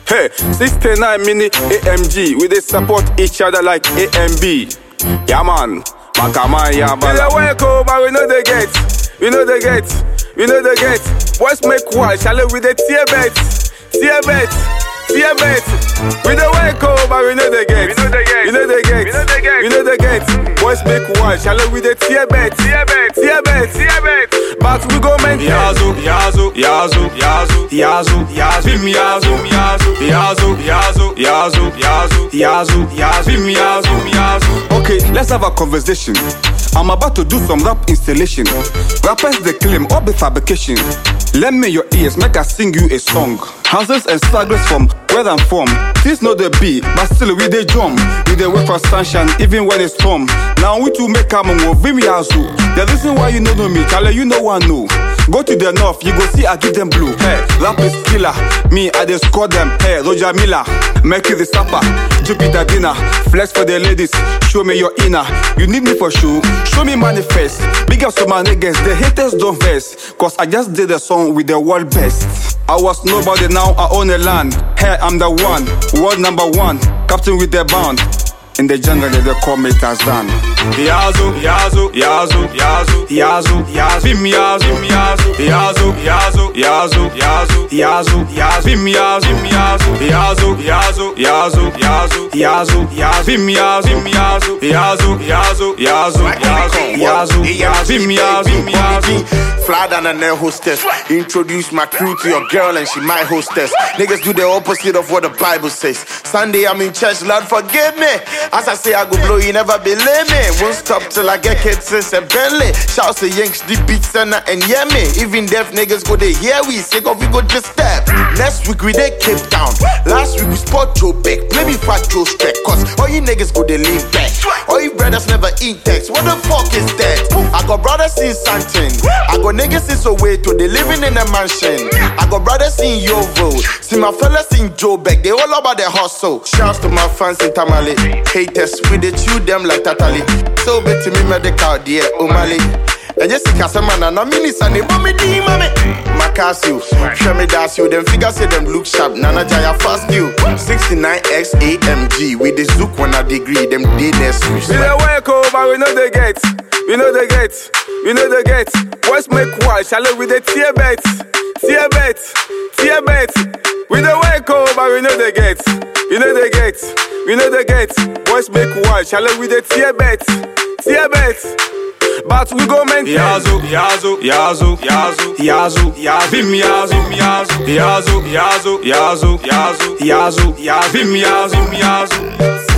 Hey, 69 mini AMG, we they support each other like A and B. Yeah man, Makaman ya bala. We dey wake up, but we know they get. We know they get. We know they get. Boys make wild, shall we the tear bet. Tear bet. Tear bet. We dey wake up, but we know they get. We know they get. We know they get. We know they get. We know they get. Boys make wild, shall we the tear bet. Tear bet. Tear bet. Tear bet. But we go maintain. Yazo, Yazo, Yazo, Yazo, Yazo, Yazo, Vim Yazo, Yazo, Yazo, Yazo, Yazo, Yazo, Yazo, Yazo, Vim Yazo, Yazo. Okay, let's have a conversation. I'm about to do some rap installation. Rappers they claim all the fabrication. Lend me your ears, make I sing you a song. Houses and stragglers from where I'm from. This not the beat, but still we dey drum. We dey wait for sunshine, even when it's storm. Now we to make a move, Vim Yazo. The reason why you know me, Charlie, you know one know. Go to the north, you go see I give them blue. Hey, rap is killer. Me, I just score them. Hey, Roger Miller, Mercury the Sapper, Jupiter Dinner. Flex for the ladies, show me your inner. You need me for sure, show me manifest. Big up to my niggas, the haters don't vex. Cause I just did a song with the world best. I was nobody, now I own a land. Hey, I'm the one, world number one. Captain with the band. In the jungle, they call me Tarzan. Yazo, Yazo, Yazo, Yazo, Yazo, Yazo, Vim Yazo, Yazo, Yazo, Yazo, Yazo, Yazo, Yazo, Yazo, Vim Yazo, Yazo, Yazo, Yazo, Yazo, Yazo, Yazo, Yazo, Vim Yazo, Yazo, Yazo, Yazo, Yazo, Yazo, Yazo, Vim Yazo, Yazo. Fly down and then hostess. Introduce my crew to your girl and she my hostess. Niggas do the opposite of what the Bible says. Sunday I'm in church, Lord forgive me. As I say I go blow, you never believe me. Won't stop till I get kids since a Bentley. Shouts to Yanks, the beat center and yeah me. Even deaf niggas go they hear we sick of we go just step. Next week we dey Cape Town. Last week we spot Joe Beck. Play me fat Joe Streck. Cause all you niggas go they lean back. All you brothers never eat text. What the fuck is that? I got brothers in Santin. I got niggas in Soweto. They living in a mansion. I got brothers in Yovo. See my fellas in Joe Beck. They all about the hustle. Shouts to my fans in Tamale. Haters, we dey chew them like Tatali. So bet me medical, dear Omali. And Jessica Samana, no minis and they mommy D, mommy. Macasio, show me that's you. Them figures say them look sharp. Nana Jaya fast you. 69X AMG. With the Zook when I degree. Them day next week. We dey wake up, but we know they get. We know they get. We know they get. Boys make wild, shall we the tear bet. Tear bet. Tear bet. We dey wake up, but we know they get. We know they get. We know they get. Boys make wild, shall we the tear bet. Tear bet. But we go maintain. Yazo, Yazo, Yazo, Yazo, Yazo, Yazo, Vim Yazo, Yazo, Yazo, Yazo, Yazo, Yazo, Yazo, Yazo, Vim Yazo, Yazo.